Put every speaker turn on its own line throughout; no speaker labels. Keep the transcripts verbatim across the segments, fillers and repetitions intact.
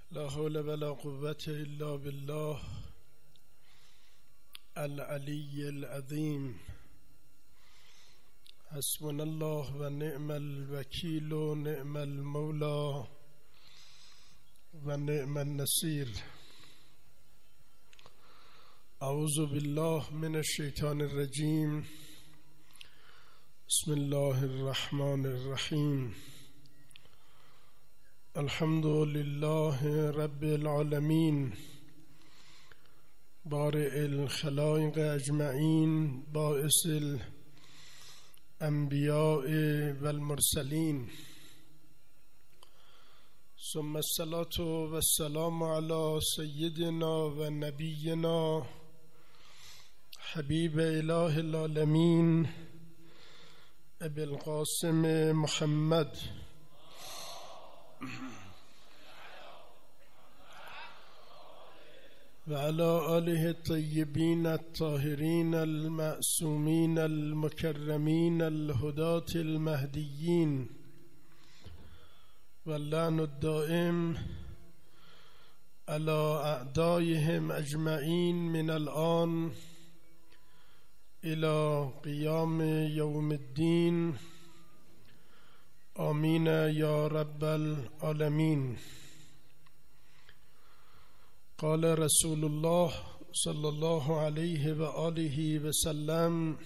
لا حول ولا قوة إلا بالله العلي العظيم. حسبنا الله ونعم الوكيل ونعم المولى ونعم النصير. أعوذ بالله من الشيطان الرجيم. بسم الله الرحمن الرحيم. الحمد لله رب العالمين بارئ الخلائق أجمعين باعث الأنبياء والمرسلين، ثم الصلاة والسلام على سيدنا ونبينا حبيب إله العالمين أبي القاسم محمد وعلى آله الطيبين الطاهرين المعصومين المكرمين الهداة المهديين، واللعن الدائم على أعدائهم أجمعين من الآن إلى قيام يوم الدين. آمين يا رب العالمين. قال رسول الله صلى الله عليه وآله وسلم: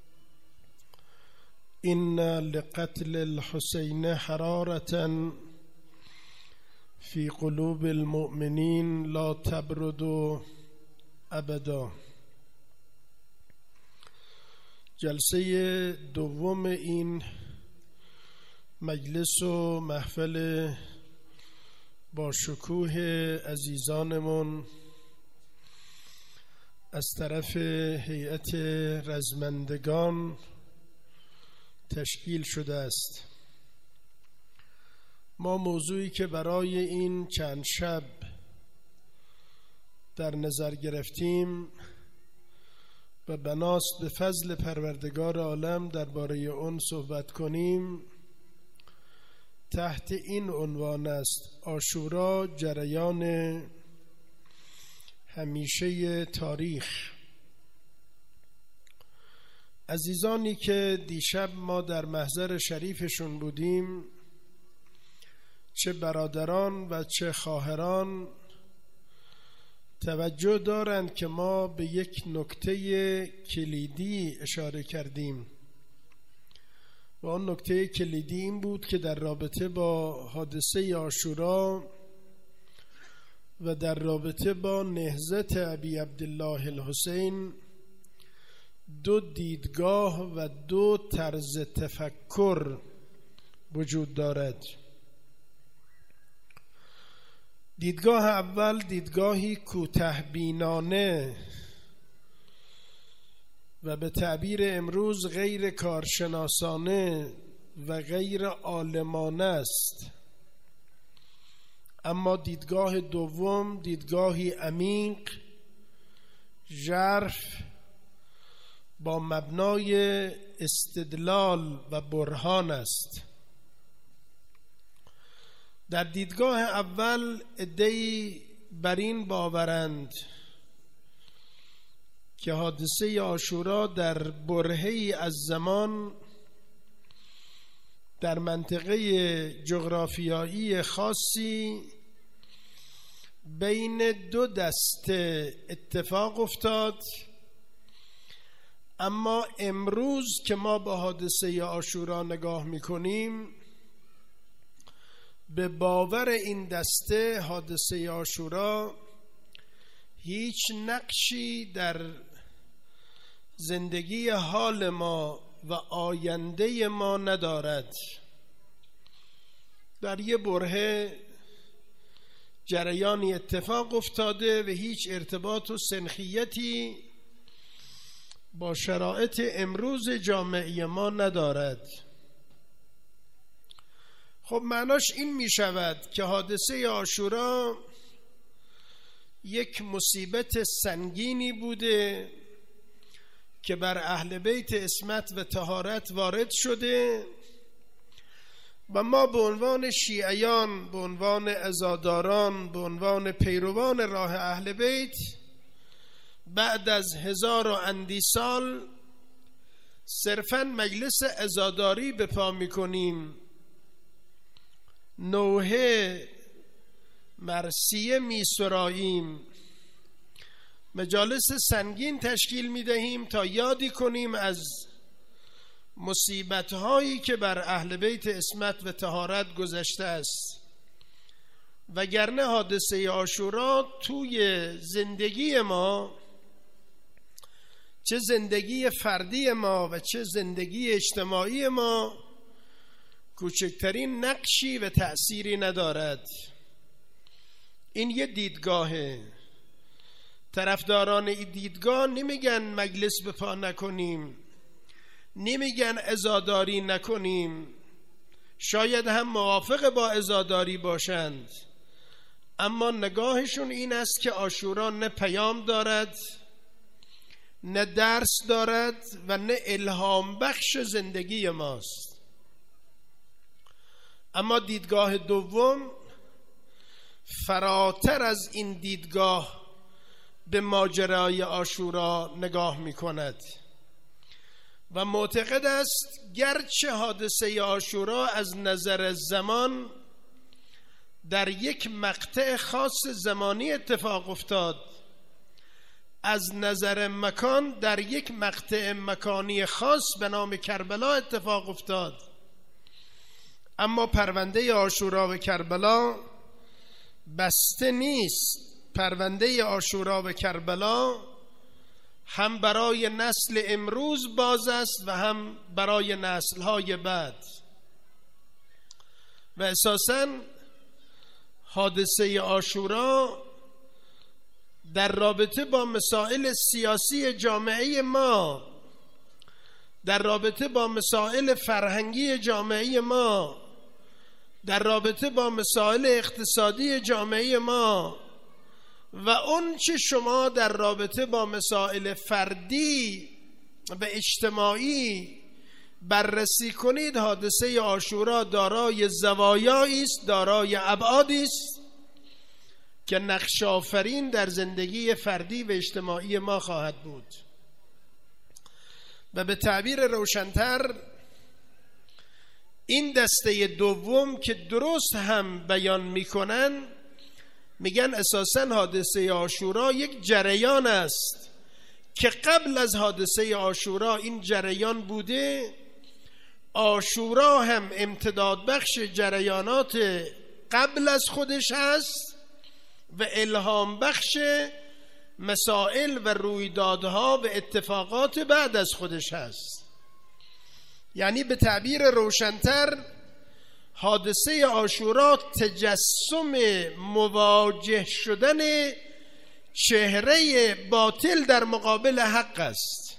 إن لقتل الحسين حرارة في قلوب المؤمنين لا تبرد أبدا. جلسه دوم این مجلس و محفل با شکوه عزیزانمون از طرف هیئت رزمندگان تشکیل شده است. ما موضوعی که برای این چند شب در نظر گرفتیم و بناست به فضل پروردگار عالم درباره اون صحبت کنیم تحت این عنوان است: عاشورا جریان همیشه تاریخ. عزیزانی که دیشب ما در محضر شریفشون بودیم، چه برادران و چه خواهران، توجه دارند که ما به یک نکته کلیدی اشاره کردیم و آن نکته کلیدی این بود که در رابطه با حادثه عاشورا و در رابطه با نهضت ابی عبدالله الحسین دو دیدگاه و دو طرز تفکر وجود دارد. دیدگاه اول دیدگاهی کوتاه‌بینانه و به تعبیر امروز غیر کارشناسانه و غیر عالمانه است، اما دیدگاه دوم دیدگاهی عمیق، ژرف، با مبنای استدلال و برهان است. در دیدگاه اول عده‌ای بر این باورند که حادثه عاشورا در برهه‌ای از زمان در منطقه جغرافیایی خاصی بین دو دسته اتفاق افتاد، اما امروز که ما به حادثه عاشورا نگاه می‌کنیم، به باور این دسته حادثه عاشورا هیچ نقشی در زندگی حال ما و آینده ما ندارد. در یه برهه جریانی اتفاق افتاده و هیچ ارتباط و سنخیتی با شرایط امروز جامعه ما ندارد. خب معناش این می شود که حادثه عاشورا یک مصیبت سنگینی بوده که بر اهل بیت عصمت و طهارت وارد شده و ما به عنوان شیعیان، به عنوان عزاداران، به عنوان پیروان راه اهل بیت بعد از هزار و اندی سال صرفاً مجلس عزاداری به پا میکنیم، نوحه مرثیه می سراییم، مجالس سنگین تشکیل می دهیم تا یادی کنیم از مصیبت هایی که بر اهل بیت عصمت و طهارت گذشته است. وگرنه حادثه عاشورا توی زندگی ما، چه زندگی فردی ما و چه زندگی اجتماعی ما، کوچکترین نقشی و تأثیری ندارد. این یه دیدگاهه. طرفداران این دیدگاه نمیگن مجلس به پا نکنیم، نمیگن عزاداری نکنیم، شاید هم موافق با عزاداری باشند، اما نگاهشون این است که عاشورا نه پیام دارد، نه درس دارد و نه الهام بخش زندگی ماست. اما دیدگاه دوم فراتر از این دیدگاه به ماجرای عاشورا نگاه می کند و معتقد است گرچه حادثه عاشورا از نظر زمان در یک مقطع خاص زمانی اتفاق افتاد، از نظر مکان در یک مقطع مکانی خاص به نام کربلا اتفاق افتاد، اما پرونده عاشورا و کربلا بسته نیست. پرونده عاشورا و کربلا هم برای نسل امروز باز است و هم برای نسل‌های بعد. و اساساً حادثه عاشورا در رابطه با مسائل سیاسی جامعه ما، در رابطه با مسائل فرهنگی جامعه ما، در رابطه با مسائل اقتصادی جامعه ما و اون چه شما در رابطه با مسائل فردی و اجتماعی بررسی کنید، حادثه عاشورا دارای زوایایی است، دارای ابعادی است که نقش آفرین در زندگی فردی و اجتماعی ما خواهد بود. و به تعبیر روشن‌تر این دسته دوم که درست هم بیان میکنن، میگن اساساً حادثه عاشورا یک جریان است که قبل از حادثه عاشورا این جریان بوده. عاشورا هم امتداد بخش جریانات قبل از خودش هست و الهام بخش مسائل و رویدادها و اتفاقات بعد از خودش هست. یعنی به تعبیر روشن‌تر حادثه عاشورا تجسم مواجه شدن چهره باطل در مقابل حق است.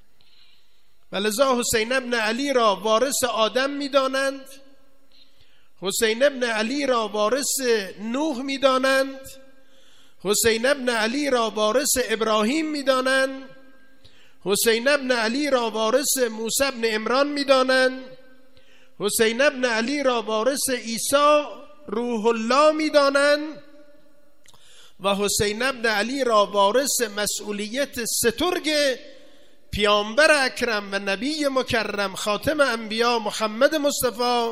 ولذا حسین ابن علی را وارث آدم می دانند، حسین ابن علی را وارث نوح می دانند، حسین ابن علی را وارث ابراهیم می دانند، حسین ابن علی را وارث موسی ابن عمران می دانند، حسین ابن علی را وارث عیسی روح الله می دانند و حسین ابن علی را وارث مسئولیت سترگ پیامبر اکرم و نبی مکرم خاتم انبیا محمد مصطفی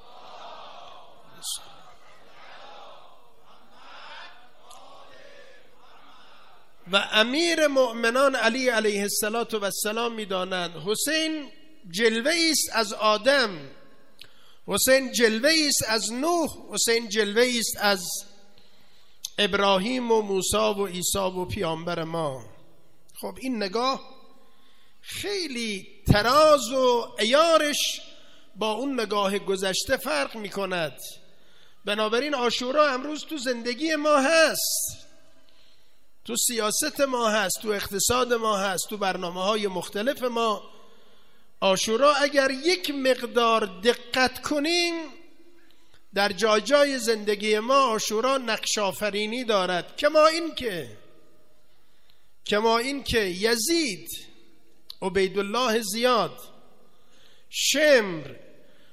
و امیر مؤمنان علی علیه السلام می دانند. حسین جلوه است از آدم، حسین جلوه است از نوح، حسین جلوه است از ابراهیم و موسی و عیسی و پیامبر ما. خب این نگاه خیلی تراز و عیارش با اون نگاه گذشته فرق می کند. بنابراین عاشورا امروز تو زندگی ما هست، تو سیاست ما هست، تو اقتصاد ما هست، تو برنامه های مختلف ما. عاشورا اگر یک مقدار دقت کنین در جای جای زندگی ما عاشورا نقش آفرینی دارد. کما این که کما این که یزید، عبیدالله زیاد، شمر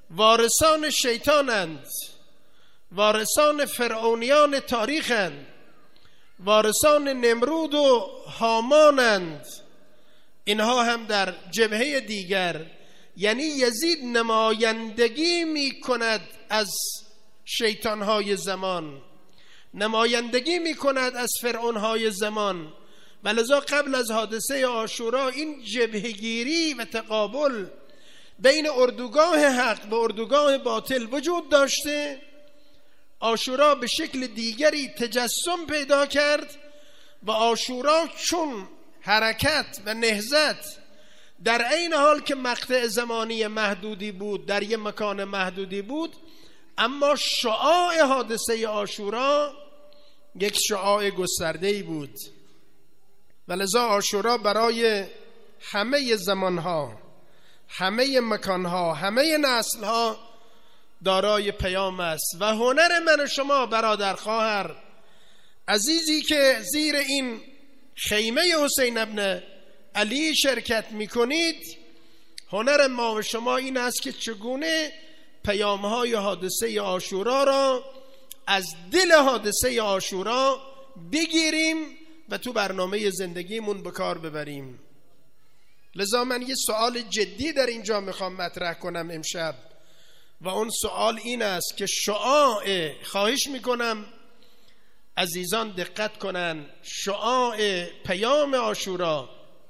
وارثان شیطانند، وارثان فرعونیان تاریخند، وارثان نمرود و هامانند. اینها هم در جبهه دیگر، یعنی یزید نمایندگی می کند از شیطانهای زمان، نمایندگی می کند از فرعونهای زمان. ولذا قبل از حادثه عاشورا این جبهه‌گیری و تقابل بین اردوگاه حق و اردوگاه باطل وجود داشته. عاشورا به شکل دیگری تجسم پیدا کرد و عاشورا چون حرکت و نهضت در عین حال که مقطع زمانی محدودی بود، در یک مکان محدودی بود، اما شعاع حادثه عاشورا یک شعاع گسترده‌ای بود. ولذا عاشورا برای همه زمانها، همه مکانها، همه نسلها دارای پیام است. و هنر من و شما برادر خواهر عزیزی که زیر این خیمه حسین ابن علی شرکت میکنید، هنر ما و شما این است که چگونه پیامهای حادثه عاشورا را از دل حادثه عاشورا بگیریم و تو برنامه زندگیمون به کار ببریم. لذا من یه سوال جدی در اینجا میخوام مطرح کنم امشب و اون سوال این است که شعاع، خواهش میکنم عزیزان دقت کنن، شعاع پیام عاشورا،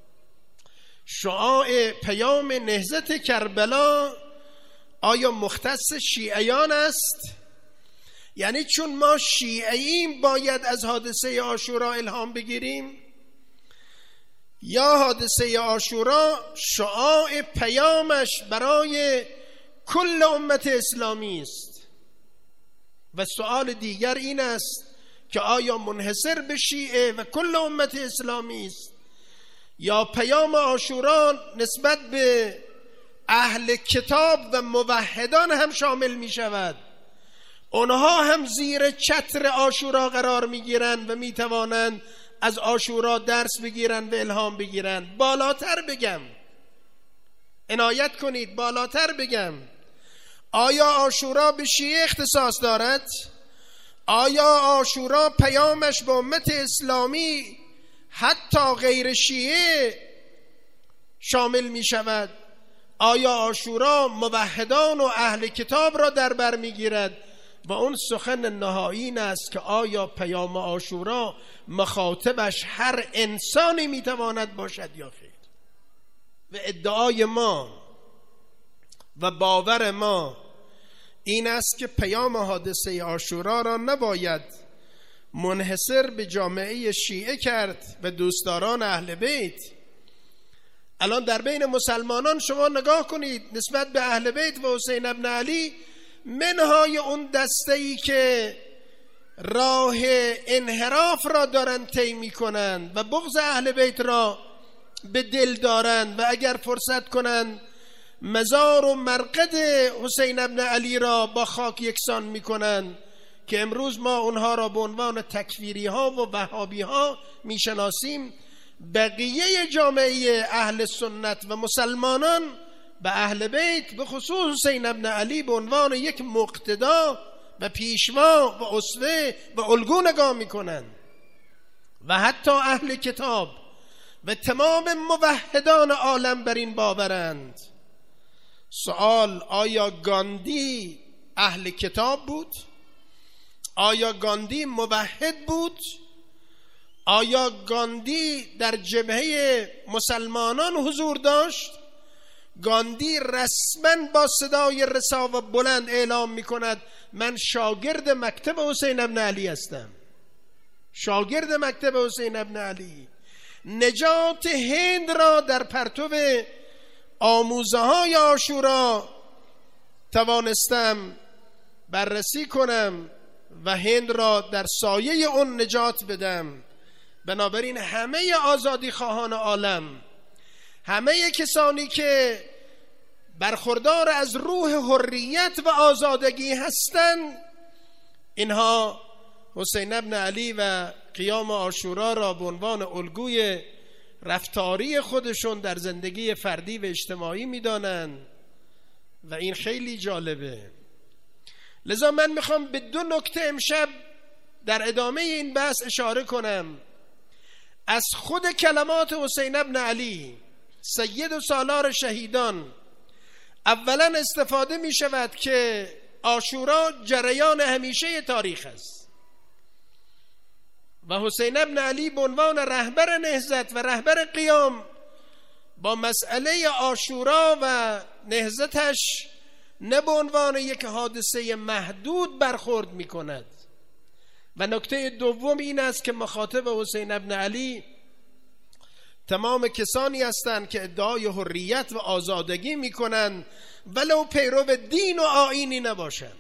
شعاع پیام نهضت کربلا آیا مختص شیعیان است؟ یعنی چون ما شیعییم باید از حادثه عاشورا الهام بگیریم؟ یا حادثه عاشورا شعاع پیامش برای کل امت اسلامی است؟ و سوال دیگر این است که آیا منحصر به شیعه و کل امت اسلامی است یا پیام عاشورا نسبت به اهل کتاب و موحدان هم شامل می شود؟ اونها هم زیر چتر عاشورا قرار می گیرند و می توانند از عاشورا درس بگیرند و الهام بگیرند. بالاتر بگم، عنایت کنید، بالاتر بگم، آیا عاشورا به شیعه اختصاص دارد؟ آیا عاشورا پیامش به امت اسلامی حتی غیر شیعه شامل می شود؟ آیا عاشورا موحدان و اهل کتاب را در بر می گیرد؟ و اون سخن نهایی این است که آیا پیام عاشورا مخاطبش هر انسانی می تواند باشد یا خیر؟ و ادعای ما و باور ما این است که پیام حادثه عاشورا را نباید منحصر به جامعه شیعه کرد و دوستداران اهل بیت. الان در بین مسلمانان شما نگاه کنید نسبت به اهل بیت و حسین ابن علی، منهای اون دسته‌ای که راه انحراف را دارن طی می‌کنند و بغض اهل بیت را به دل دارند و اگر فرصت کنند مزار و مرقد حسین ابن علی را با خاک یکسان می‌کنند، که امروز ما اونها را به عنوان تکفیری ها و وهابی ها میشناسیم. بقیه جامعه اهل سنت و مسلمانان به اهل بیت به خصوص حسین ابن علی به عنوان یک مقتدا و پیشوا و اسوه و الگو نگاه میکنند و حتی اهل کتاب و تمام موحدان عالم بر این باورند. سوال: آیا گاندی اهل کتاب بود؟ آیا گاندی موحد بود؟ آیا گاندی در جبهه مسلمانان حضور داشت؟ گاندی رسما با صدای رسا و بلند اعلام می کند من شاگرد مکتب حسین ابن علی هستم، شاگرد مکتب حسین ابن علی. نجات هند را در پرتو آموزه های عاشورا توانستم بررسی کنم و هند را در سایه اون نجات بدم. بنابراین همه آزادی خواهان عالم، همه کسانی که برخوردار از روح حریت و آزادگی هستند، اینها حسین ابن علی و قیام عاشورا را به عنوان الگوی رفتاری خودشون در زندگی فردی و اجتماعی می‌دانند و این خیلی جالبه. لذا من میخوام به دو نکته امشب در ادامه این بحث اشاره کنم. از خود کلمات حسین ابن علی سید و سالار شهیدان اولا استفاده می شود که عاشورا جریان همیشه تاریخ است و حسین ابن علی به عنوان رهبر نهضت و رهبر قیام با مسئله عاشورا و نهضتش نه به عنوان یک حادثه محدود برخورد می کند. و نکته دوم این است که مخاطب حسین ابن علی تمام کسانی هستند که ادعای حریت و آزادگی می کنند ولو پیرو دین و آیینی نباشند.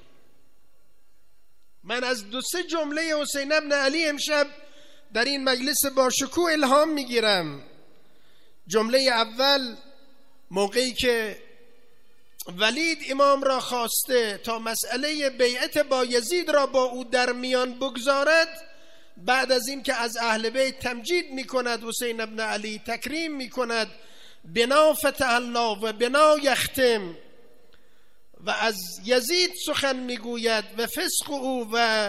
من از دو سه جمله حسین ابن علی امشب در این مجلس با شکوه الهام می گیرم. جمله اول موقعی که ولید امام را خواسته تا مسئله بیعت با یزید را با او در میان بگذارد، بعد از این که از اهل بیت تمجید می کند حسین ابن علی، تکریم می کند، بنا فتح الله و بنا یختم، و از یزید سخن می گوید و فسق او و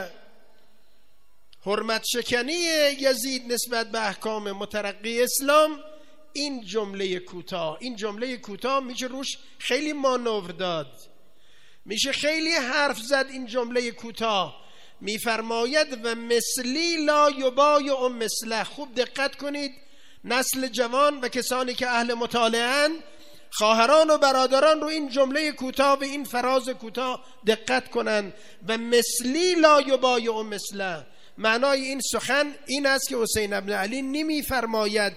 حرمت شکنی یزید نسبت به احکام مترقی اسلام. این جمله کوتاه این جمله کوتاه میشه روش خیلی مانور داد، میشه خیلی حرف زد. این جمله کوتاه میفرماید و مثلی لا یبایع مثله. خوب دقت کنید، نسل جوان و کسانی که اهل مطالعه‌اند، خواهران و برادران رو این جمله کوتاه و این فراز کوتاه دقت کنند. و مثلی لا یبایع مثله، معنای این سخن این است که حسین ابن علی نمیفرماید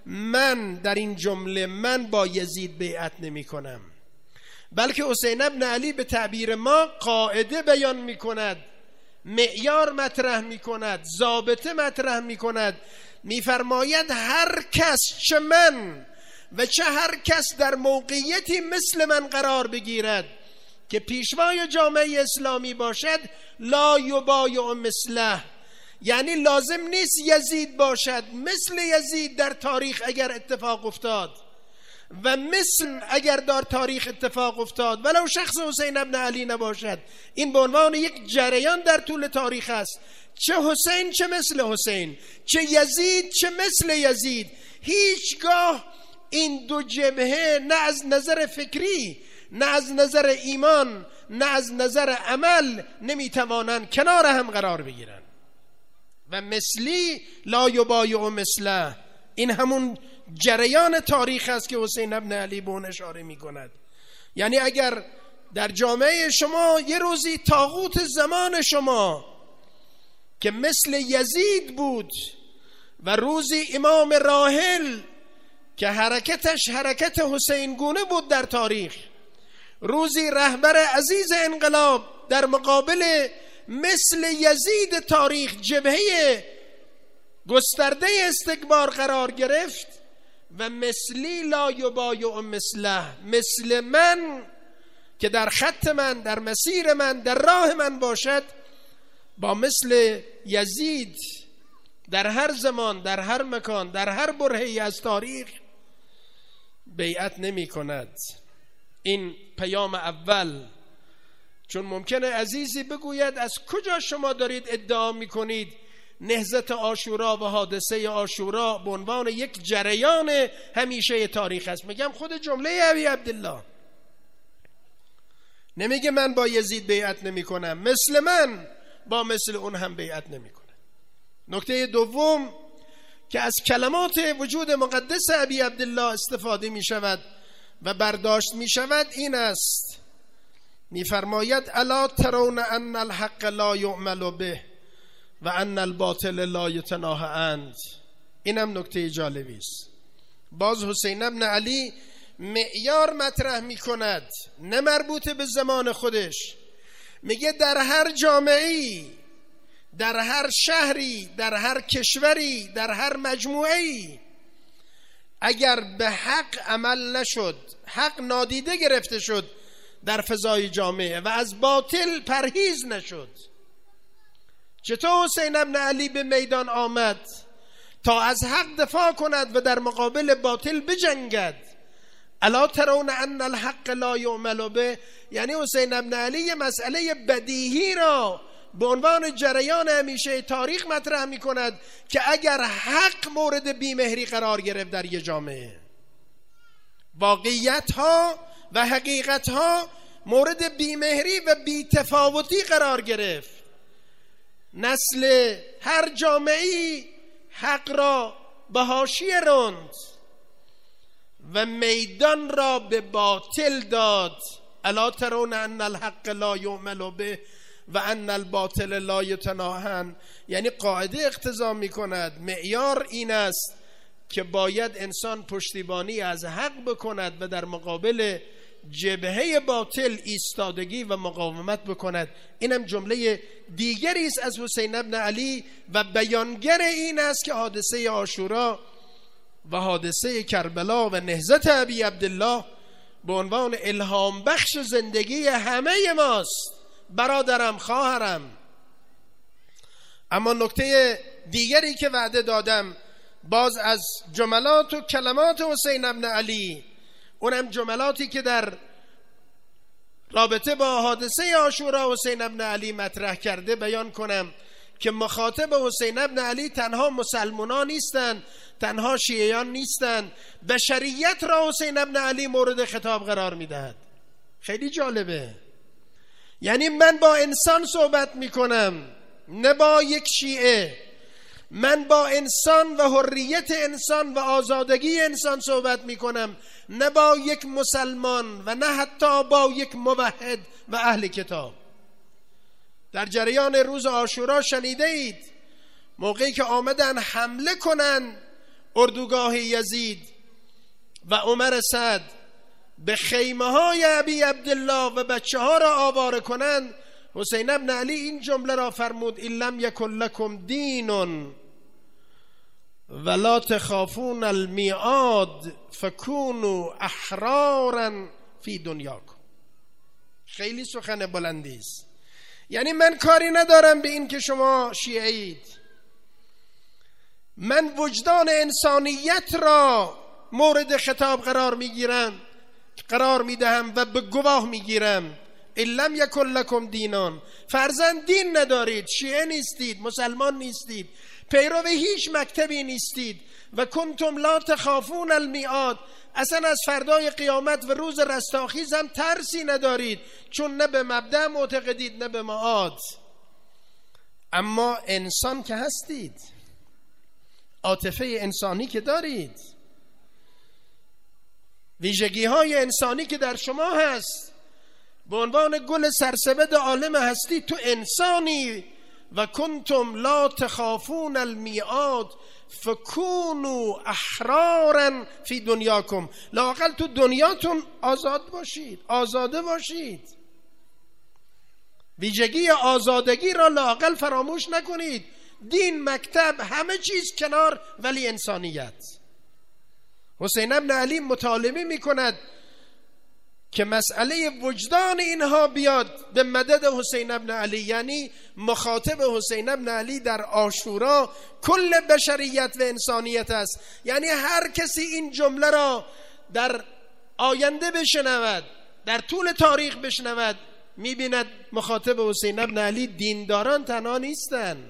من در این جمله من با یزید بیعت نمی کنم، بلکه حسین ابن علی به تعبیر ما قاعده بیان می کند، معیار مطرح می کند، ضابطه مطرح می کند. می فرماید هر کس چه من و چه هر کس در موقعیتی مثل من قرار بگیرد که پیشوای جامعه اسلامی باشد، لا یبایع مثله، یعنی لازم نیست یزید باشد، مثل یزید در تاریخ اگر اتفاق افتاد و مثل اگر در تاریخ اتفاق افتاد ولو شخص حسین ابن علی نباشد، این به عنوان یک جریان در طول تاریخ است. چه حسین چه مثل حسین، چه یزید چه مثل یزید، هیچگاه این دو جبهه نه از نظر فکری، نه از نظر ایمان، نه از نظر عمل نمیتوانند کنار هم قرار بگیرند. و مثلی لا یبایع مثله، این همون جریان تاریخ است که حسین ابن علی به اون اشاره می کند. یعنی اگر در جامعه شما یه روزی طاغوت زمان شما که مثل یزید بود و روزی امام راحل که حرکتش حرکت حسین گونه بود در تاریخ، روزی رهبر عزیز انقلاب در مقابل مثل یزید تاریخ جبهه گسترده استکبار قرار گرفت و مثلی لا یبایع مثله، مثل من که در خط من، در مسیر من، در راه من باشد، با مثل یزید در هر زمان، در هر مکان، در هر برهه‌ای از تاریخ بیعت نمی کند. این پیام اول. چون ممکنه عزیزی بگوید از کجا شما دارید ادعا می کنید نهضت عاشورا و حادثه عاشورا به عنوان یک جریان همیشه تاریخ است؟ میگم خود جمله ابی عبدالله نمیگه من با یزید بیعت نمی کنم، مثل من با مثل اون هم بیعت نمی کنم. نکته دوم که از کلمات وجود مقدس ابی عبدالله استفاده می شود و برداشت می شود این است، می فرماید الا ترون ان الحق لا یعمل به و ان الباطل لا یتناهى عنه. اینم نکته جالبی است. باز حسین ابن علی معیار مطرح می کند، نه مربوط به زمان خودش. میگه در هر جامعه‌ای، در هر شهری، در هر کشوری، در هر مجموعه‌ای اگر به حق عمل نشد، حق نادیده گرفته شد در فضای جامعه و از باطل پرهیز نشد، چطور حسین ابن علی به میدان آمد تا از حق دفاع کند و در مقابل باطل بجنگد؟ الا ترون ان الحق لا یعمل به، یعنی حسین ابن علی یه مسئله بدیهی را به عنوان جریان همیشه تاریخ مطرح می کند که اگر حق مورد بیمهری قرار گرفت در یه جامعه، واقعیت ها و حقیقت ها مورد بیمهری و بیتفاوتی قرار گرفت، نسل هر جامعه‌ای حق را به حاشیه راند و میدان را به باطل داد. الا ترون ان الحق لا یعمل به و ان الباطل لا یتناهن، یعنی قاعده اقتضا می کند، معیار این است که باید انسان پشتیبانی از حق بکند و در مقابل جبهه باطل ایستادگی و مقاومت بکند. اینم جمله دیگری است از حسین ابن علی و بیانگر این است که حادثه عاشورا و حادثه کربلا و نهضت ابی عبدالله به عنوان الهام بخش زندگی همه ماست، برادرم، خواهرم. اما نکته دیگری که وعده دادم باز از جملات و کلمات حسین ابن علی، اونم جملاتی که در رابطه با حادثه عاشورا حسین ابن علی مطرح کرده بیان کنم که مخاطب حسین ابن علی تنها مسلمانان نیستند، تنها شیعیان نیستند، بشریت را حسین ابن علی مورد خطاب قرار میدهد. خیلی جالبه، یعنی من با انسان صحبت میکنم نه با یک شیعه، من با انسان و حریت انسان و آزادگی انسان صحبت میکنم، نه با یک مسلمان و نه حتی با یک موحد و اهل کتاب. در جریان روز عاشورا شنیده اید موقعی که آمدن حمله کنن اردوگاه یزید و عمر سعد به خیمه های ابی عبدالله و بچه ها را آواره کنند، حسین ابن علی این جمله را فرمود: این لم یکن لکم دین ولا تخافون المیعاد فکونوا احرارا فی دنیاکم. خیلی سخن بلندی است. یعنی من کاری ندارم به این که شما شیعید، من وجدان انسانیت را مورد خطاب قرار میگیرم، قرار میدهم و به گواه میگیرم. ان لم یکن لکم دینان، فرضاً دین ندارید، شیعه نیستید، مسلمان نیستید، پیرو هیچ مکتبی نیستید، و کنتم لا تخافون المیعاد، اصلا از فردای قیامت و روز رستاخیز هم ترسی ندارید، چون نه به مبدأ معتقدید نه به معاد. اما انسان که هستید، عاطفه انسانی که دارید، ویژگی های انسانی که در شما هست، به عنوان گل سرسبد عالم هستی تو انسانی. و کنتم لا تخافون المیعاد فکونوا احرارا فی دنیاکم، لااقل تو دنیاتون آزاد باشید، آزاده باشید. ویژگی آزادگی را لااقل فراموش نکنید. دین، مکتب، همه چیز کنار، ولی انسانیت. حسین ابن علی مطالبه می کند که مسئله وجدان اینها بیاد به مدد حسین ابن علی، یعنی مخاطب حسین ابن علی در عاشورا کل بشریت و انسانیت است. یعنی هر کسی این جمله را در آینده بشنود، در طول تاریخ بشنود، میبیند مخاطب حسین ابن علی دینداران تنها نیستن.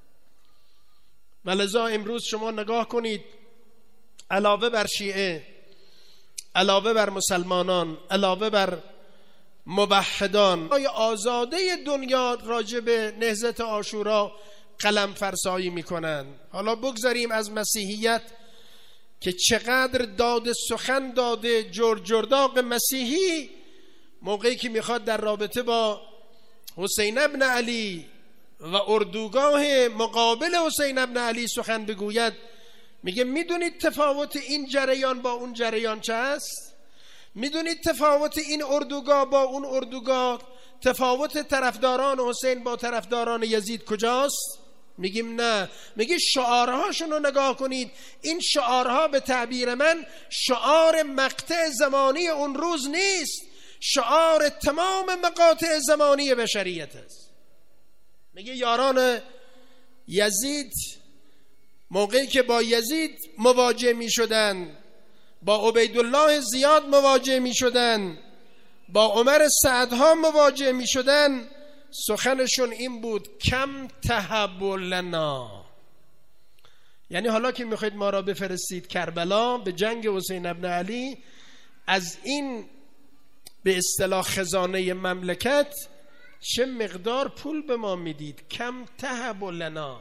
ولذا امروز شما نگاه کنید، علاوه بر شیعه، علاوه بر مسلمانان، علاوه بر موحدان، آزاده دنیا راجع به نهضت عاشورا قلم فرسایی میکنن. حالا بگذاریم از مسیحیت که چقدر داد سخن داده جرجرداق مسیحی موقعی که میخواد در رابطه با حسین ابن علی و اردوگاه مقابل حسین ابن علی سخن بگوید، میگه میدونید تفاوت این جریان با اون جریان چه است؟ میدونید تفاوت این اردوگاه با اون اردوگاه، تفاوت طرفداران حسین با طرفداران یزید کجاست؟ میگیم نه. میگه شعارهاشون رو نگاه کنید، این شعارها به تعبیر من شعار مقطع زمانی اون روز نیست، شعار تمام مقاطع زمانی بشریت است. میگه یاران یزید موقعی که با یزید مواجه می شدن با عبیدالله زیاد مواجه می شدن، با عمر سعدها مواجه می شدن، سخنشون این بود کم تهب لنا، یعنی حالا که میخواید ما را بفرستید کربلا به جنگ حسین ابن علی، از این به اصطلاح خزانه مملکت چه مقدار پول به ما میدید؟ کم تهب لنا،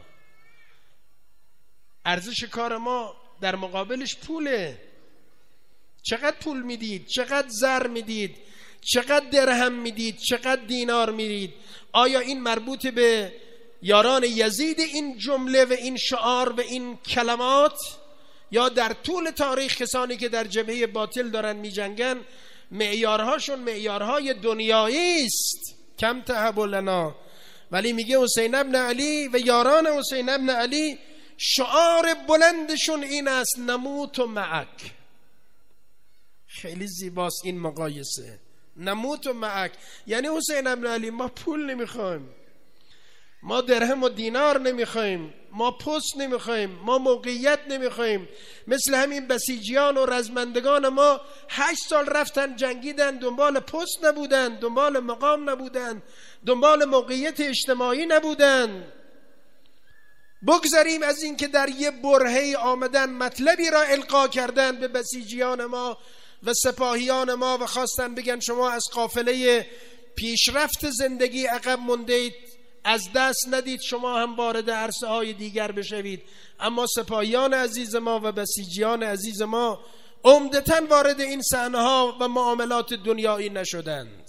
ارزش کار ما در مقابلش پوله. چقدر پول میدید؟ چقدر زر میدید؟ چقدر درهم میدید؟ چقدر دینار میدید؟ آیا این مربوط به یاران یزید این جمله و این شعار و این کلمات، یا در طول تاریخ کسانی که در جبهه باطل دارن میجنگن معیارهاشون معیارهای دنیایی است؟ کم تهب لنا. ولی میگه حسین ابن علی و یاران حسین ابن علی شعار بلندشون این است نموت معک. خیلی زیباست این مقایسه، نموت معک، یعنی حسین ابن علی ما پول نمیخوایم، ما درهم و دینار نمیخوایم، ما پست نمیخوایم، ما موقعیت نمیخوایم. مثل همین بسیجیان و رزمندگان ما هشت سال رفتن جنگیدن، دنبال پست نبودن، دنبال مقام نبودن، دنبال موقعیت اجتماعی نبودن. بگذاریم از این که در یه برهه‌ای آمدن مطلبی را القا کردن به بسیجیان ما و سپاهیان ما و خواستن بگن شما از قافله پیشرفت زندگی عقب موندید، از دست ندید، شما هم وارد عرصه های دیگر بشوید. اما سپاهیان عزیز ما و بسیجیان عزیز ما عمدتاً وارد این صحنه ها و معاملات دنیایی نشدند.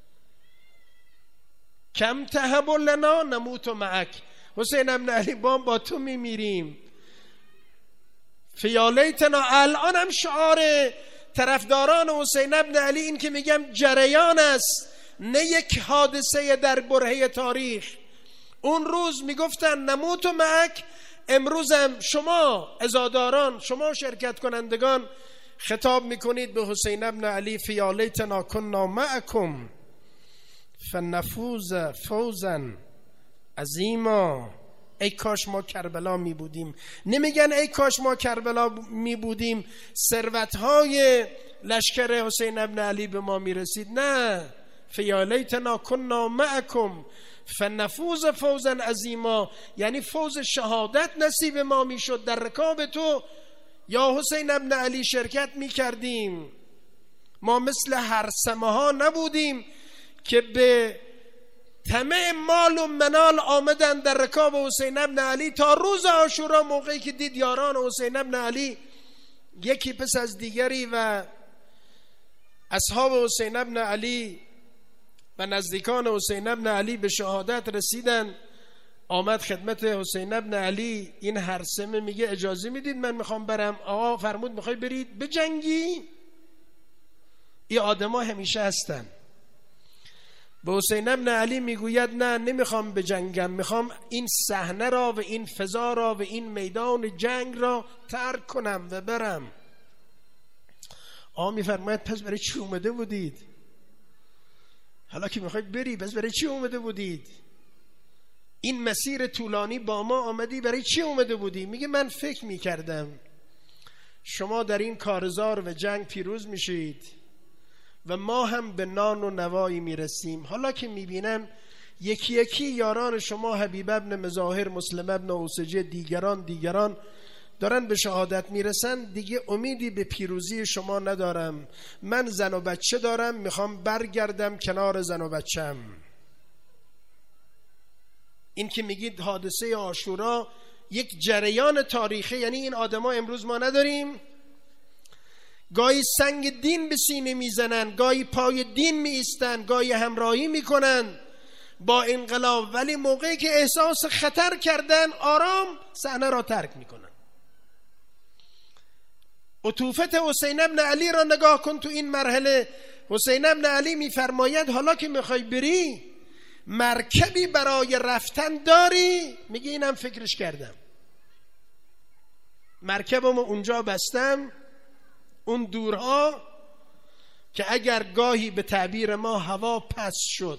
کم تهب لنا نموت معک. حسین ابن علی با با تو میمیریم. فیالیتنا. الان هم شعار طرفداران حسین ابن علی این که میگم جریان است، نه یک حادثه در برهه تاریخ. اون روز میگفتن نموت معک، امروزم شما عزاداران، شما شرکت کنندگان خطاب میکنید به حسین ابن علی فیالیتنا کنا معکم فنفوز فوزا عظیما. ای کاش ما کربلا می بودیم. نمیگن ای کاش ما کربلا می بودیم ثروت‌های لشکر حسین ابن علی به ما می رسید. نه، فیالیتنا کنا معکم فنفوز فوزا عظیما، یعنی فوز شهادت نصیب ما می شد. در رکاب تو یا حسین ابن علی شرکت می کردیم. ما مثل هرسمه ها نبودیم که به طمع مال و منال آمدن در رکاب حسین ابن علی. تا روز عاشورا موقعی که دید یاران حسین ابن علی یکی پس از دیگری و اصحاب حسین ابن علی و نزدیکان حسین ابن علی به شهادت رسیدن، آمد خدمت حسین ابن علی. این هرسمه میگه اجازه میدید من میخوام برم؟ آقا فرمود میخوای برید بجنگی؟ این آدم ها همیشه هستن. به حسین ابن علی میگوید نه، نمیخوام بجنگم، میخوام این صحنه را و این فضا را و این میدان جنگ را ترک کنم و برم. آقا میفرماید پس برای چی اومده بودید؟ حالا که میخواید بری پس برای چی اومده بودید؟ این مسیر طولانی با ما آمدی، برای چی اومده بودی؟ میگه من فکر میکردم شما در این کارزار و جنگ پیروز میشید و ما هم به نان و نوایی میرسیم. حالا که میبینم یکی یکی یاران شما حبیب ابن مظاهر، مسلم ابن اوسجه، دیگران دیگران دارن به شهادت میرسن، دیگه امیدی به پیروزی شما ندارم. من زن و بچه دارم، میخوام برگردم کنار زن و بچم. این که میگید حادثه عاشورا یک جریان تاریخی، یعنی این آدما امروز ما نداریم. گاهی سنگ دین به سینه میزنن، گاهی پای دین میایستن، گاهی همراهی میکنن با انقلاب، ولی موقعی که احساس خطر کردن آرام صحنه را ترک میکنن. عطوفت حسین ابن علی را نگاه کن تو این مرحله. حسین ابن علی میفرماید حالا که میخوای بری مرکبی برای رفتن داری؟ میگه اینم فکرش کردم، مرکبم اونجا بستم اون دورها که اگر گاهی به تعبیر ما هوا پس شد،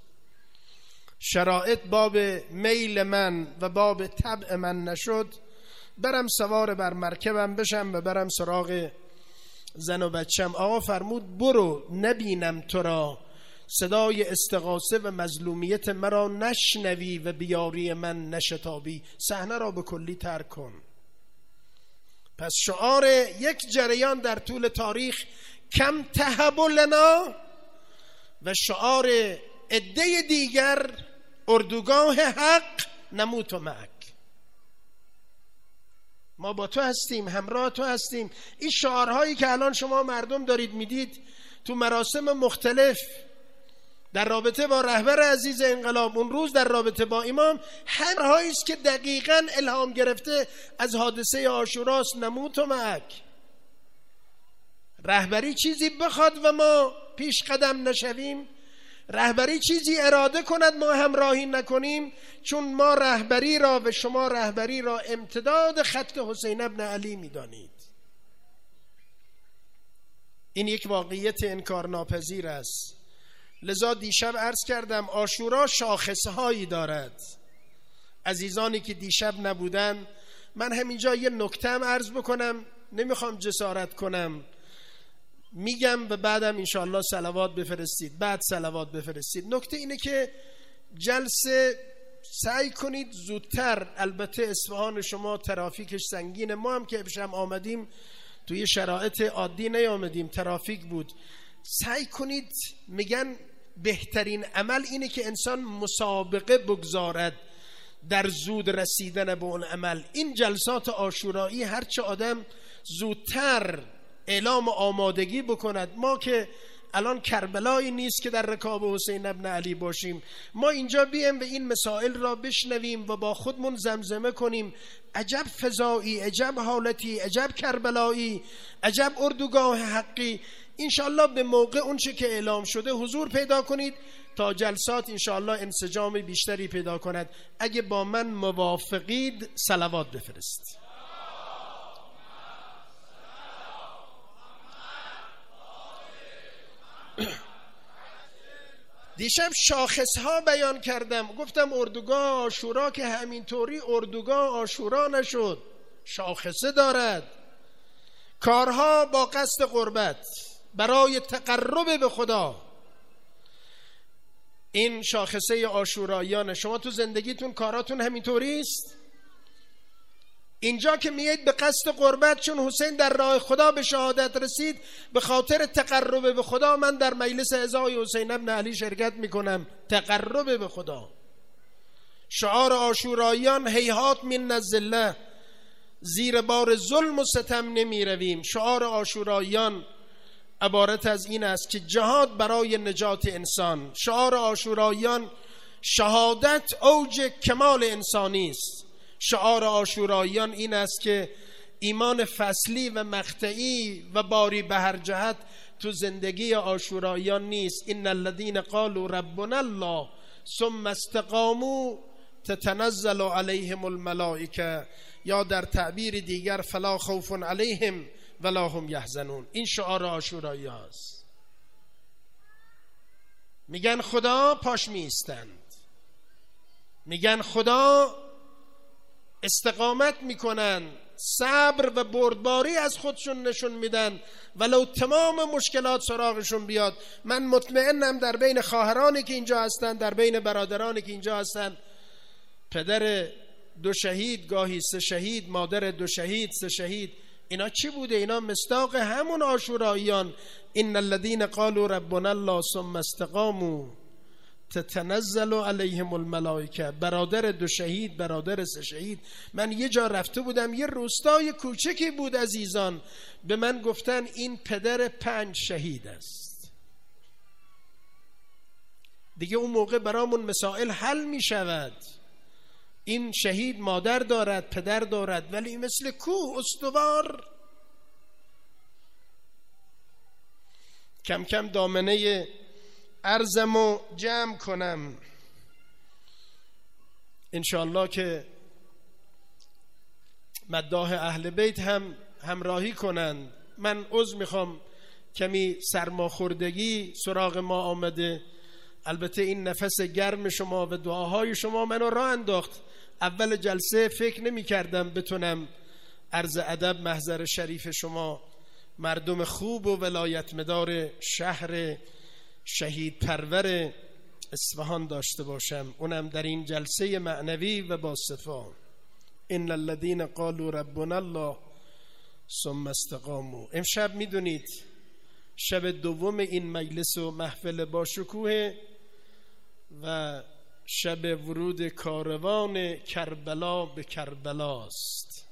شرایط باب میل من و باب طبع من نشد، برم سوار بر مرکبم بشم و برم سراغ زن و بچم. آقا فرمود برو نبینم تو را، صدای استغاثه و مظلومیت مرا نشنوی و بیاری من نشتابی. صحنه را به کلی ترک کن. پس شعار یک جریان در طول تاریخ کم تهب لنا و شعار عده دیگر اردوگاه حق نموت معک. ما با تو هستیم، همراه تو هستیم. این شعارهایی که الان شما مردم دارید میدید تو مراسم مختلف در رابطه با رهبر عزیز انقلاب، اون روز در رابطه با امام، همهایی است که دقیقاً الهام گرفته از حادثه عاشوراست. نموت معک. رهبری چیزی بخواد و ما پیش قدم نشویم، رهبری چیزی اراده کند ما همراهی نکنیم، چون ما رهبری را و شما رهبری را امتداد خط حسین ابن علی می‌دانید. این یک واقعیت انکار ناپذیر است. لذا دیشب عرض کردم عاشورا شاخصهایی دارد. عزیزانی که دیشب نبودن، من همینجا یه نکته هم عرض بکنم، نمیخوام جسارت کنم، میگم و بعدم انشاءالله صلوات بفرستید، بعد صلوات بفرستید. نکته اینه که جلسه سعی کنید زودتر، البته اصفهان شما ترافیکش سنگینه، ما هم که امشب آمدیم توی شرایط عادی نیامدیم، ترافیک بود. سعی کنید، میگن بهترین عمل اینه که انسان مسابقه بگذارد در زود رسیدن به اون عمل. این جلسات عاشورایی هرچه آدم زودتر اعلام آمادگی بکند. ما که الان کربلایی نیست که در رکاب حسین ابن علی باشیم، ما اینجا بیم و این مسائل را بشنویم و با خودمون زمزمه کنیم عجب فضایی، عجب حالتی، عجب کربلایی، عجب اردوگاه حقی. انشاءالله به موقع اون چه که اعلام شده حضور پیدا کنید تا جلسات انشاءالله انسجام بیشتری پیدا کند. اگه با من موافقید صلوات بفرست. دیشب شاخص ها بیان کردم، گفتم اردوگاه عاشورا که همینطوری اردوگاه عاشورا نشد، شاخصه دارد. کارها با قصد قربت برای تقرب به خدا، این شاخصه عاشوراییان. شما تو زندگیتون کاراتون همینطوری است؟ اینجا که میید به قصد قربت، چون حسین در راه خدا به شهادت رسید، به خاطر تقرب به خدا من در مجلس عزای حسین ابن علی شرکت میکنم. تقرب به خدا. شعار عاشوراییان هیهات من الذله، زیر بار ظلم و ستم نمی رویم. شعار عاشوراییان عبارت از این است که جهاد برای نجات انسان. شعار عاشوراییان شهادت اوج کمال انسانی است. شعار عاشوراییان این است که ایمان فصلی و مقطعی و باری به هر جهت تو زندگی عاشوراییان نیست. ان الذين قالوا ربنا الله ثم استقاموا تتنزل عليهم الملائکه، یا در تعبیر دیگر فلا خوف علیهم ولا هم یحزنون. این شعار عاشورایی هست. میگن خدا پاش میستند، میگن خدا استقامت میکنن، صبر و بردباری از خودشون نشون میدن ولو تمام مشکلات سراغشون بیاد. من مطمئنم در بین خواهرانی که اینجا هستن، در بین برادرانی که اینجا هستن، پدر دو شهید، گاهی سه شهید، مادر دو شهید، سه شهید، اینا چی بوده؟ اینا مصداق همون عاشوراییان. ان الذين قالوا ربنا الله ثم استقاموا تتنزل علیهم الملائکه. برادر دو شهید، برادر سه شهید. من یه جا رفته بودم، یه روستای کوچکی بود عزیزان، به من گفتن این پدر پنج شهید است. دیگه اون موقع برامون مسائل حل می شود. این شهید مادر دارد، پدر دارد، ولی مثل کوه استوار. کم کم دامنه عرضمو جمع کنم انشاءالله که مداح اهل بیت هم همراهی کنند. من عذر میخوام کمی سرماخوردگی سراغ ما آمده. البته این نفس گرم شما و دعاهای شما منو راه انداخت. اول جلسه فکر نمی کردم بتونم عرض ادب محضر شریف شما مردم خوب و ولایت مدار شهر شهید پرور اصفهان داشته باشم، اونم در این جلسه معنوی و با صفا. ان الذين قالوا ربنا الله ثم استقاموا. امشب میدونید شب دوم این مجلس و محفل با شکوه و شب ورود کاروان کربلا به کربلا است.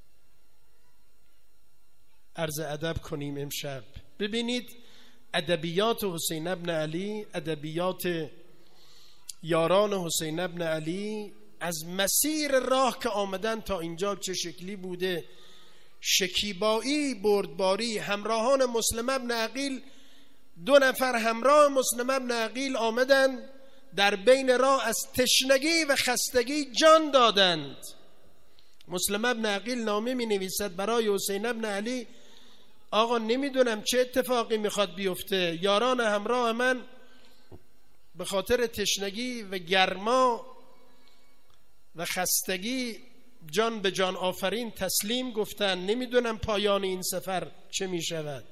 عرض ادب کنیم امشب. ببینید ادبیات حسین ابن علی، ادبیات یاران حسین ابن علی از مسیر راه که آمدن تا اینجا چه شکلی بوده. شکیبایی، بردباری. همراهان مسلم ابن عقیل، دو نفر همراه مسلم ابن عقیل آمدن، در بین راه از تشنگی و خستگی جان دادند. مسلم ابن عقیل نامه می نویسد برای حسین ابن علی: آقا نمیدونم چه اتفاقی میخواد بیفته، یاران همراه من به خاطر تشنگی و گرما و خستگی جان به جان آفرین تسلیم گفتن، نمیدونم پایان این سفر چه میشود.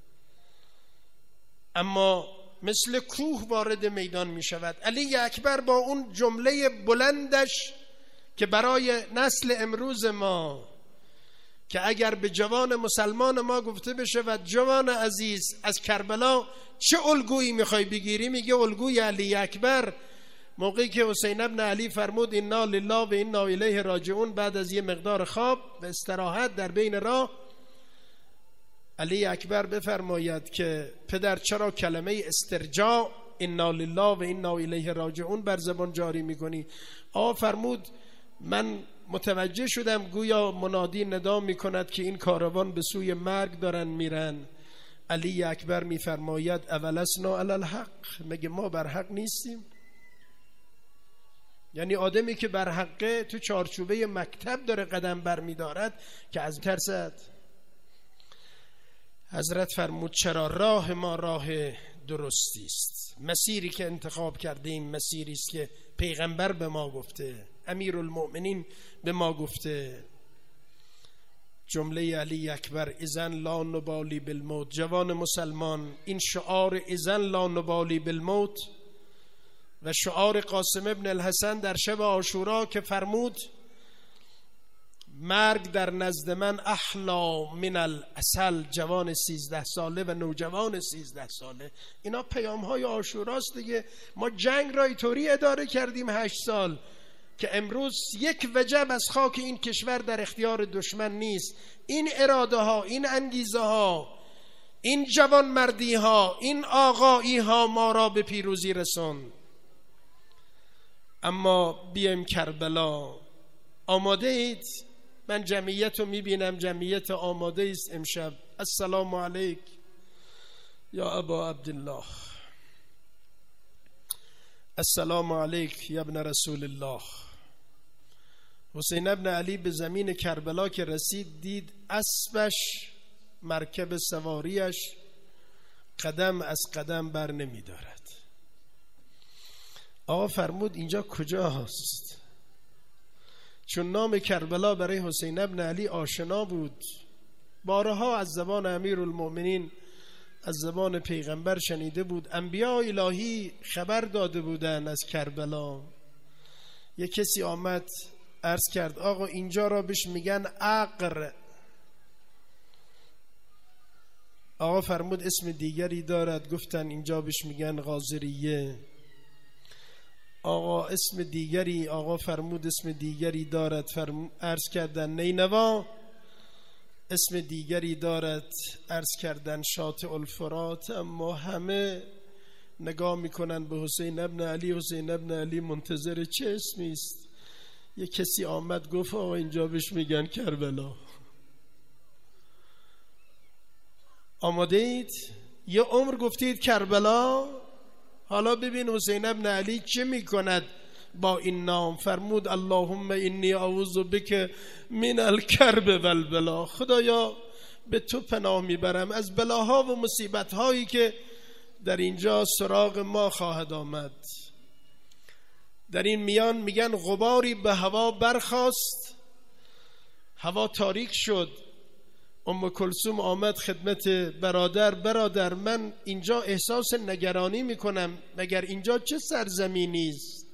اما مثل کوه وارد میدان میشود. علی اکبر با اون جمله بلندش که برای نسل امروز ما، که اگر به جوان مسلمان ما گفته بشه و جوان عزیز از کربلا چه الگویی میخوای بگیری، میگه الگوی علی اکبر. موقعی که حسین ابن علی فرمود انا لله و انا الیه راجعون، بعد از یه مقدار خواب و استراحت در بین راه، علی اکبر بفرماید که پدر چرا کلمه استرجاع انا لله و انا الیه راجعون بر زبان جاری میکنی؟ آقا فرمود من متوجه شدم گویا منادی ندا میکند که این کاروان به سوی مرگ دارن میرن. علی اکبر میفرماید اولسنا علی الحق، مگه ما بر حق نیستیم؟ یعنی آدمی که بر حقه تو چارچوبه مکتب داره قدم بر میدارد که از ترسد. حضرت فرمود چرا راه ما راه درستی است، مسیری که انتخاب کردیم مسیری است که پیغمبر به ما گفته، امیرالمؤمنین به ما گفته. جمله علی اکبر اذن لا نبالی بالموت. جوان مسلمان، این شعار اذن لا نبالی بالموت و شعار قاسم ابن الحسن در شب عاشورا که فرمود مرگ در نزد من احلا من العسل، جوان سیزده ساله و نوجوان سیزده ساله، اینا پیام های عاشوراست دیگه. ما جنگ را اینطوری اداره کردیم هشت سال که امروز یک وجب از خاک این کشور در اختیار دشمن نیست. این اراده ها، این انگیزه ها، این جوان مردی ها، این آقایی ها ما را به پیروزی رسون. اما بیایم کربلا. آماده اید؟ من جمعیت رو میبینم، جمعیت آماده است امشب. السلام علیک یا ابا عبدالله، السلام علیک یا ابن رسول الله. حسین ابن علی به زمین کربلا که رسید، دید اسبش، مرکب سواریش قدم از قدم بر نمی دارد. آقا فرمود اینجا کجا هست؟ چون نام کربلا برای حسین ابن علی آشنا بود، بارها از زبان امیرالمؤمنین، از زبان پیغمبر شنیده بود، انبیاء الهی خبر داده بودن از کربلا. یک کسی آمد عرض کرد آقا اینجا را بهش میگن عقر. آقا فرمود اسم دیگری دارد؟ گفتن اینجا بهش میگن غازریه. آقا اسم دیگری، آقا فرمود اسم دیگری دارد. فرمود عرض کردن نینوا. اسم دیگری دارد، عرض کردن شاطئ الفرات. اما همه نگاه میکنن به حسین ابن علی. حسین ابن علی منتظر چه اسمی است؟ یک کسی آمد گفت آقا اینجا بهش میگن کربلا. آماده اید؟ یه عمر گفتید کربلا، حالا ببین حسین ابن علی چه میکند با این نام. فرمود اللهم انی اعوذ بک من الکرب والبلا. خدایا به تو پناه میبرم از بلاها و مصیبت‌هایی که در اینجا سراغ ما خواهد آمد. در این میان میگن غباری به هوا برخاست، هوا تاریک شد، ام کلثوم آمد خدمت برادر: برادر من اینجا احساس نگرانی میکنم، مگر اینجا چه سرزمینی است؟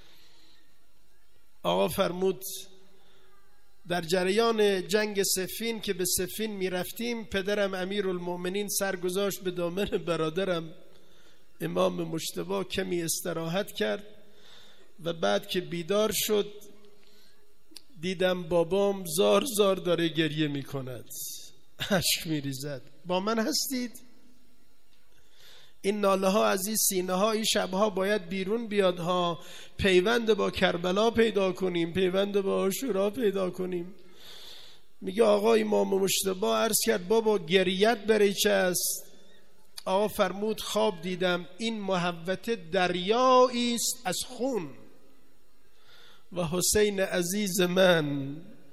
آقا فرمود در جریان جنگ صفین که به صفین میرفتیم، پدرم امیرالمؤمنین سر گذاشت به دامن برادرم امام مجتبی، کمی استراحت کرد و بعد که بیدار شد دیدم بابام زار زار داره گریه میکند، اشک میریزد. با من هستید؟ این ناله ها از این سینه ها این شبها باید بیرون بیاد ها. پیوند با کربلا پیدا کنیم، پیوند با عاشورا پیدا کنیم. میگه آقا امام مجتبی عرض کرد بابا گریت برای چه است؟ آقا فرمود خواب دیدم این محوطه دریایی است از خون و حسین عزیز من،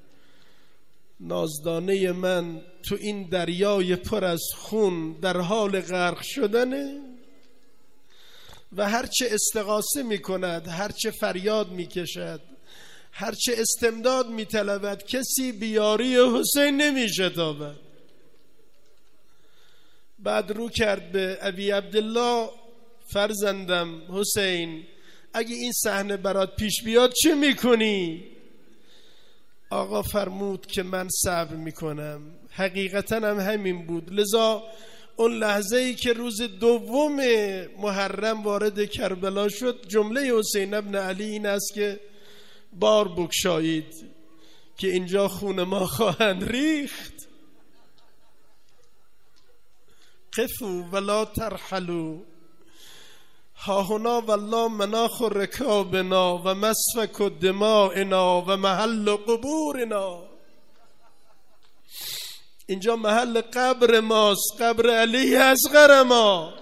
نازدانه من، تو این دریای پر از خون در حال غرق شدنه و هرچه استغاثه میکند، هرچه فریاد میکشد، هرچه استمداد میطلبد، کسی بیاری حسین نمیشتابد. بعد رو کرد به ابی عبدالله: فرزندم حسین، اگه این صحنه برات پیش بیاد چه میکنی؟ آقا فرمود که من صبر میکنم. حقیقتا هم همین بود. لذا اون لحظه ای که روز دوم محرم وارد کربلا شد، جمله حسین ابن علی این است که بار بگشایید که اینجا خون ما خواهند ریخت. قفوا ولا ترحلوا هاهنا والله مناخ رکابنا و مسفک دمائنا و محل قبورنا. اینجا محل قبر ماست، قبر علی اصغر ما،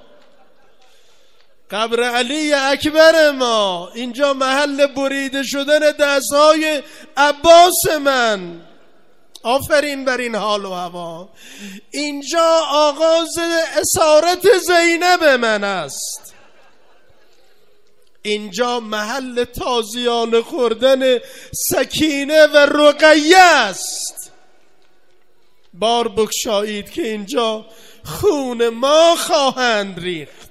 قبر علی اکبر ما. اینجا محل بریده شدن دستهای عباس من. آفرین بر این حال و هوا. اینجا آغاز اسارت زینب من است. اینجا محل تازیانه خوردن سکینه و رقیه است. بار بگشایید که اینجا خون ما خواهند ریخت.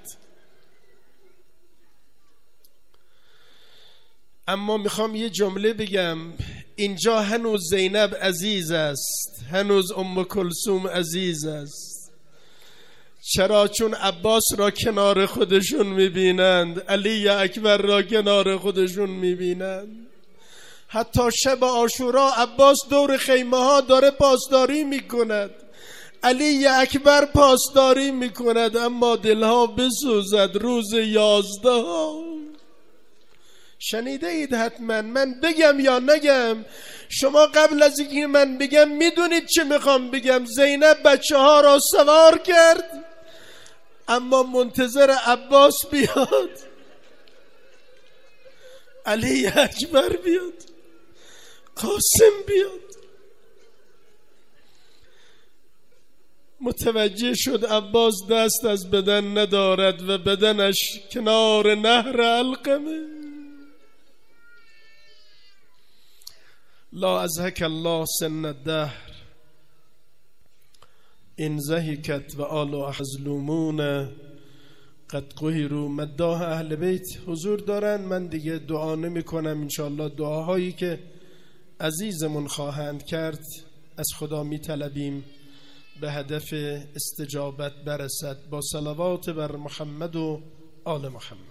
اما میخوام یه جمله بگم. اینجا هنوز زینب عزیز است، هنوز ام کلثوم عزیز است. چرا؟ چون عباس را کنار خودشون میبینند، علی اکبر را کنار خودشون میبینند. حتی شب عاشورا عباس دور خیمه ها داره پاسداری میکند، علی اکبر پاسداری میکند، اما دلها بسوزد روز یازده. شنیده اید حتما. من بگم یا نگم؟ شما قبل از اینکه من بگم میدونید چه میخوام بگم. زینب بچه ها را سوار کرد اما منتظر عباس بیاد، علی اکبر بیاد، قاسم بیاد. متوجه شد عباس دست از بدن ندارد و بدنش کنار نهر علقمه. لا ازهک الله سن الدهر این زهکت و آل احزلومون قد قهروا. مداح اهل بیت حضور دارن. من دیگه دعا نمی کنم. انشاءالله دعاهایی که عزیزمون خواهند کرد از خدا می طلبیم به هدف استجابت برسد. با صلوات بر محمد و آل محمد.